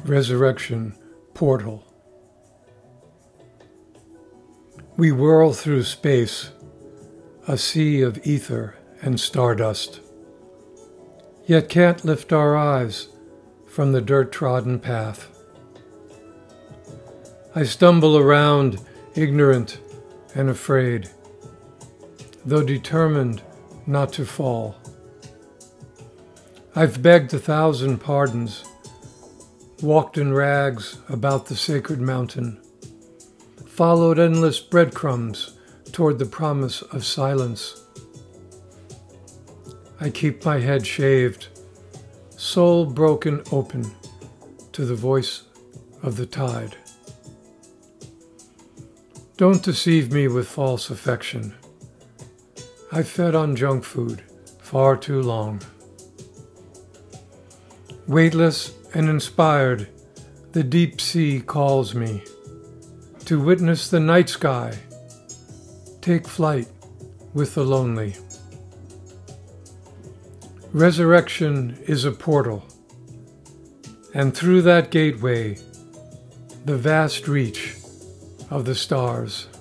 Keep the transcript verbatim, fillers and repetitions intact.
Resurrection Portal. We whirl through space, a sea of ether and stardust, yet can't lift our eyes from the dirt-trodden path. I stumble around, ignorant and afraid, though determined not to fall. I've begged a thousand pardons, walked in rags about the sacred mountain, followed endless breadcrumbs toward the promise of silence. I keep my head shaved, soul broken open to the voice of the tide. Don't deceive me with false affection. I've fed on junk food far too long. Weightless and inspired, the deep sea calls me to witness the night sky, take flight with the lonely. Resurrection is a portal, and through that gateway, the vast reach of the stars.